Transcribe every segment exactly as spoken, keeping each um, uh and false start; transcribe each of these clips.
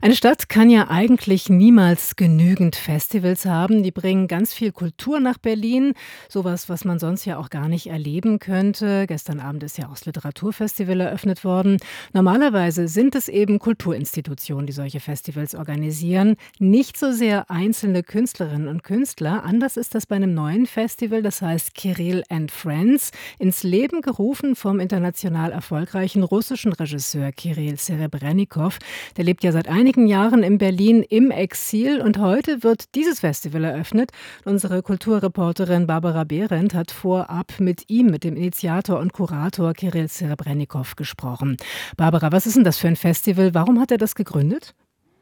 Eine Stadt kann ja eigentlich niemals genügend Festivals haben. Die bringen ganz viel Kultur nach Berlin. Sowas, was man sonst ja auch gar nicht erleben könnte. Gestern Abend ist ja auch das Literaturfestival eröffnet worden. Normalerweise sind es eben Kulturinstitutionen, die solche Festivals organisieren. Nicht so sehr einzelne Künstlerinnen und Künstler. Anders ist das bei einem neuen Festival, das heißt Kirill and Friends. Ins Leben gerufen vom international erfolgreichen russischen Regisseur Kirill Serebrennikov. Der lebt ja seit einigen Jahren in Berlin im Exil und heute wird dieses Festival eröffnet. Unsere Kulturreporterin Barbara Behrendt hat vorab mit ihm, mit dem Initiator und Kurator Kirill Serebrennikov gesprochen. Barbara, was ist denn das für ein Festival? Warum hat er das gegründet?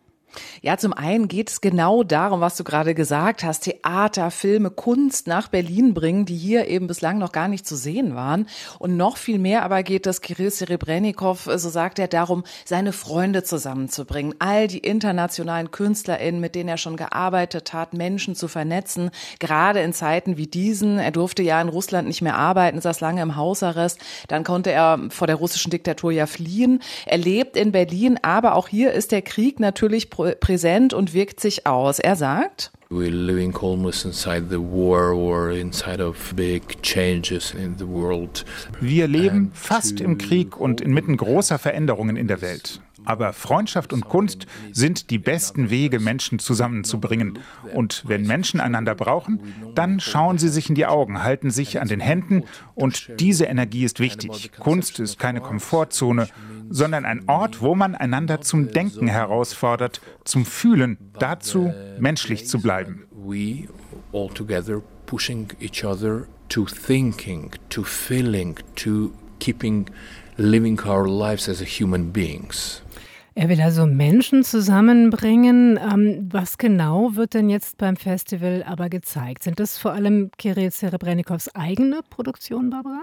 Ja, zum einen geht es genau darum, was du gerade gesagt hast, Theater, Filme, Kunst nach Berlin bringen, die hier eben bislang noch gar nicht zu sehen waren. Und noch viel mehr aber geht es Kirill Serebrennikov, so sagt er, darum, seine Freunde zusammenzubringen, all die internationalen KünstlerInnen, mit denen er schon gearbeitet hat, Menschen zu vernetzen, gerade in Zeiten wie diesen. Er durfte ja in Russland nicht mehr arbeiten, saß lange im Hausarrest, dann konnte er vor der russischen Diktatur ja fliehen. Er lebt in Berlin, aber auch hier ist der Krieg natürlich präsent und wirkt sich aus. Er sagt: We're living almost inside the war or inside of big changes in the world. Wir leben fast im Krieg und inmitten großer Veränderungen in der Welt. Aber Freundschaft und Kunst sind die besten Wege, Menschen zusammenzubringen. Und wenn Menschen einander brauchen, dann schauen sie sich in die Augen, halten sich an den Händen. Und diese Energie ist wichtig. Kunst ist keine Komfortzone, sondern ein Ort, wo man einander zum Denken herausfordert, zum Fühlen, dazu menschlich zu bleiben. We all together pushing each other to thinking, to feeling, to keeping living our lives as a human beings. Er will also Menschen zusammenbringen. Ähm, was genau wird denn jetzt beim Festival aber gezeigt? Sind das vor allem Kirill Serebrenikovs eigene Produktion, Barbara?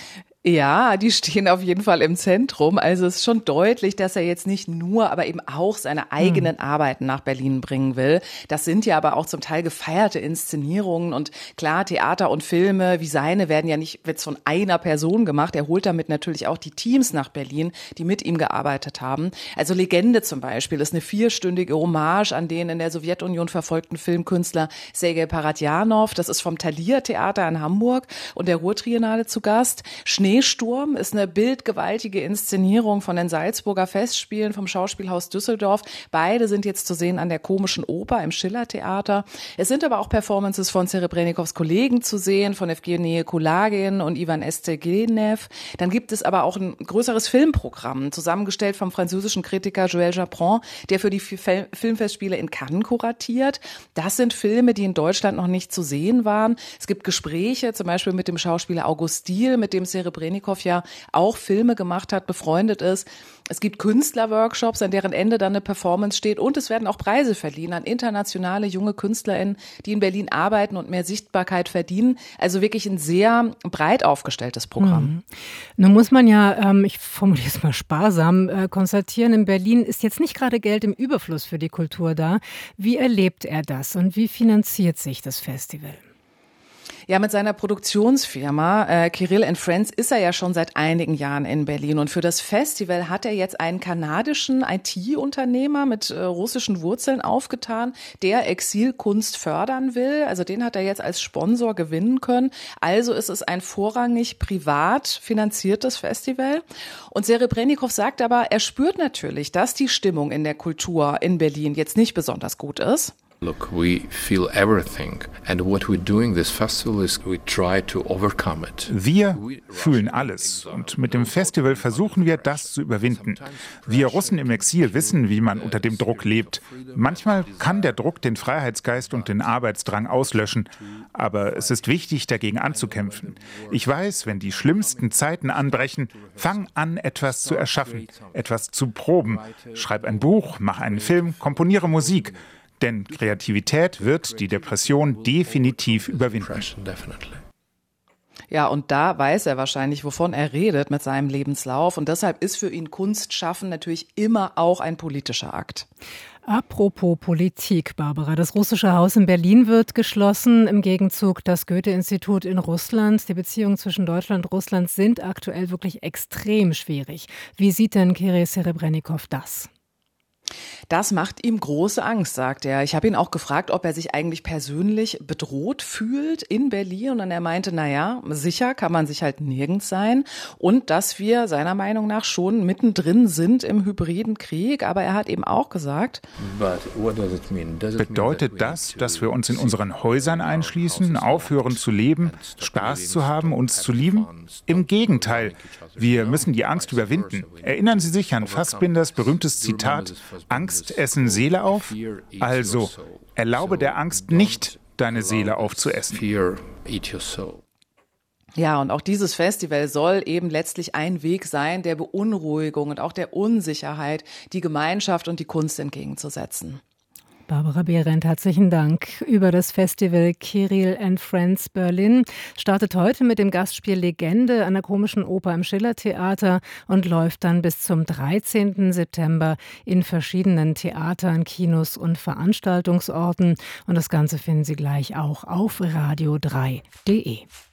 Ja, die stehen auf jeden Fall im Zentrum. Also es ist schon deutlich, dass er jetzt nicht nur, aber eben auch seine eigenen mhm. Arbeiten nach Berlin bringen will. Das sind ja aber auch zum Teil gefeierte Inszenierungen und klar, Theater und Filme wie seine werden ja nicht jetzt von einer Person gemacht. Er holt damit natürlich auch die Teams nach Berlin, die mit ihm gearbeitet haben. Also Legende zum Beispiel ist eine vierstündige Hommage an den in der Sowjetunion verfolgten Filmkünstler Sergei Paradjanov. Das ist vom Thalia Theater in Hamburg und der Ruhrtriennale zu Gast. Schnee Schneesturm ist eine bildgewaltige Inszenierung von den Salzburger Festspielen vom Schauspielhaus Düsseldorf. Beide sind jetzt zu sehen an der Komischen Oper im Schiller-Theater. Es sind aber auch Performances von Serebrenikovs Kollegen zu sehen, von Evgenie Kulagin und Ivan Estegenev. Dann gibt es aber auch ein größeres Filmprogramm, zusammengestellt vom französischen Kritiker Joël Japron, der für die Filmfestspiele in Cannes kuratiert. Das sind Filme, die in Deutschland noch nicht zu sehen waren. Es gibt Gespräche, zum Beispiel mit dem Schauspieler August Diehl, mit dem Serebrennikov ja auch Filme gemacht hat, befreundet ist. Es gibt Künstlerworkshops, an deren Ende dann eine Performance steht und es werden auch Preise verliehen an internationale junge KünstlerInnen, die in Berlin arbeiten und mehr Sichtbarkeit verdienen. Also wirklich ein sehr breit aufgestelltes Programm. Mhm. Nun muss man ja, ähm, ich formuliere es mal sparsam, äh, konstatieren, in Berlin ist jetzt nicht gerade Geld im Überfluss für die Kultur da. Wie erlebt er das und wie finanziert sich das Festival? Ja, mit seiner Produktionsfirma äh, Kirill and Friends ist er ja schon seit einigen Jahren in Berlin und für das Festival hat er jetzt einen kanadischen I T-Unternehmer mit äh, russischen Wurzeln aufgetan, der Exilkunst fördern will. Also den hat er jetzt als Sponsor gewinnen können. Also ist es ein vorrangig privat finanziertes Festival. Und Serebrennikov sagt aber, er spürt natürlich, dass die Stimmung in der Kultur in Berlin jetzt nicht besonders gut ist. Look, we feel everything, and what we're doing this festival is we try to overcome it. Wir fühlen alles und mit dem Festival versuchen wir, das zu überwinden. Wir Russen im Exil wissen, wie man unter dem Druck lebt. Manchmal kann der Druck den Freiheitsgeist und den Arbeitsdrang auslöschen, aber es ist wichtig, dagegen anzukämpfen. Ich weiß, wenn die schlimmsten Zeiten anbrechen, fang an, etwas zu erschaffen, etwas zu proben. Schreib ein Buch, mach einen Film, komponiere Musik. Denn Kreativität wird die Depression definitiv überwinden. Ja, und da weiß er wahrscheinlich, wovon er redet mit seinem Lebenslauf. Und deshalb ist für ihn Kunstschaffen natürlich immer auch ein politischer Akt. Apropos Politik, Barbara. Das russische Haus in Berlin wird geschlossen. Im Gegenzug das Goethe-Institut in Russland. Die Beziehungen zwischen Deutschland und Russland sind aktuell wirklich extrem schwierig. Wie sieht denn Kirill Serebrennikov das? Das macht ihm große Angst, sagt er. Ich habe ihn auch gefragt, ob er sich eigentlich persönlich bedroht fühlt in Berlin. Und er meinte, na ja, sicher kann man sich halt nirgends sein. Und dass wir seiner Meinung nach schon mittendrin sind im hybriden Krieg. Aber er hat eben auch gesagt, bedeutet das, dass wir uns in unseren Häusern einschließen, aufhören zu leben, Spaß zu haben, uns zu lieben? Im Gegenteil, wir müssen die Angst überwinden. Erinnern Sie sich an Fassbinders berühmtes Zitat, Angst essen Seele auf? Also, erlaube der Angst nicht, deine Seele aufzuessen. Ja, und auch dieses Festival soll eben letztlich ein Weg sein, der Beunruhigung und auch der Unsicherheit, die Gemeinschaft und die Kunst entgegenzusetzen. Barbara Behrendt, herzlichen Dank. Über das Festival Kirill and Friends Berlin startet heute mit dem Gastspiel Legende, einer komischen Oper im Schillertheater, und läuft dann bis zum dreizehnten September in verschiedenen Theatern, Kinos und Veranstaltungsorten. Und das Ganze finden Sie gleich auch auf radio drei punkt de.